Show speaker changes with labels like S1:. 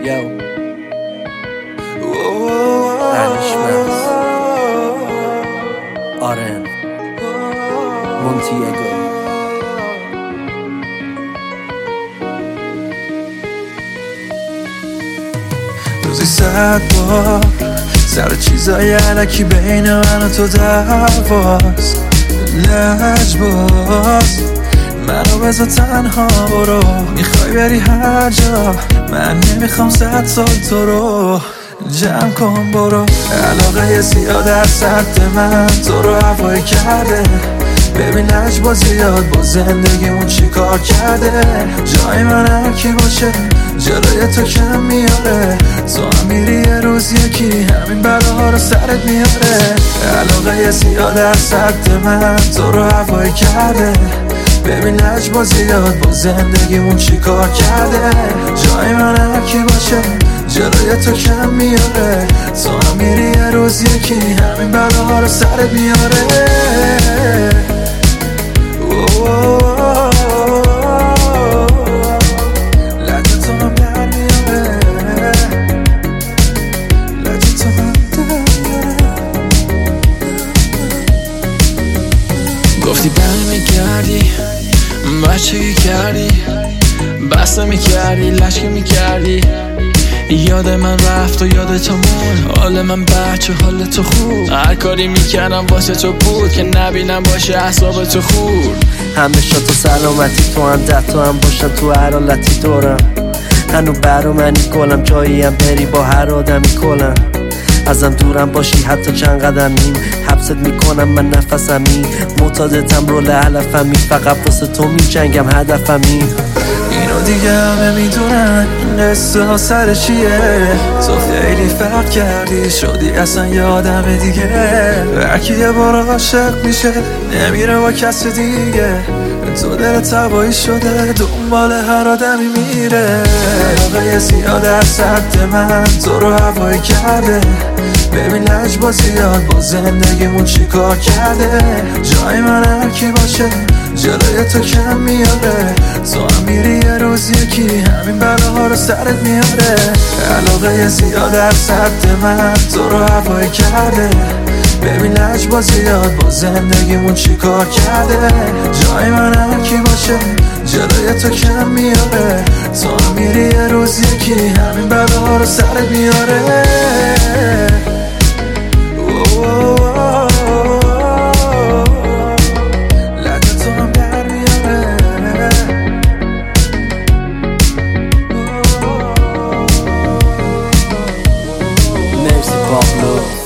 S1: Yo Anishmas Aren Montiego
S2: روزی 100 بار سر چیزای علکی بین من و تو دعواست لجباز منو بذار تنها برو میخوای بری هر جا من نمیخوام 100 سال تو رو جمع کن برو علاقه زیاد از سرد من تو رو هوایی کرده ببین لجباز زیاد با زندگیمون چی کار کرده جای من هر کی باشه جلوی تو کم میاره تو هم میری یه روز یکی همین بلاها رو سرت میاره علاقه زیاد از سرد من تو رو هوایی کرده ببین لجباز زیاد با زندگیمون چی کار کرده جای من هر کی باشه جلوی تو کم میاره تو هم میری یه روز یکی همین بلاها رو سرت میاره گفتی برمیگردی بچگی کردی بسته میکردی لشکی میکردی یاد من رفت و یاد تو موند حال من بچه حال تو خوب هر کاری میکردم واسه تو بود که نبینم باشه اعصاب تو خورد
S1: همیشه تو سلامتی تو هم 10 تا هم باشن تو هر حالتی دورم هنو برا منی گلم جایی هم بری با هر آدمی کلم ازم دورم باشی حتی چند قدمی حبست میکنم من نفسمی معتادتم رول علفمی فقط واسه تو میجنگم هدفمی
S2: اینو دیگه همه میدونن این قصه ها سر چیه تو خیلی فرق کردی شدی اصلا یه آدم دیگه هرکی یه بار عاشق میشه نمیره با کس دیگه تو دلت هوایی شده دنبال هر آدمی میره علاقه زیاد از سرد من تو رو هوایی کرده ببین لجباز زیاد با زندگیمون چی کار کرده جای من هر کی باشه جلوی تو کم میاره تو هم میری یه روز یکی همین بلاها رو سرت میاره علاقه زیاد از سرد من تو رو هوایی کرده ببین لجباز زیاد با زندگیمون چی کار کرده جای من هر کی باشه جلوی تو کم میاره تو هم میری یه روز یکی همین بلاها رو سرت میاره
S1: Merci Pablo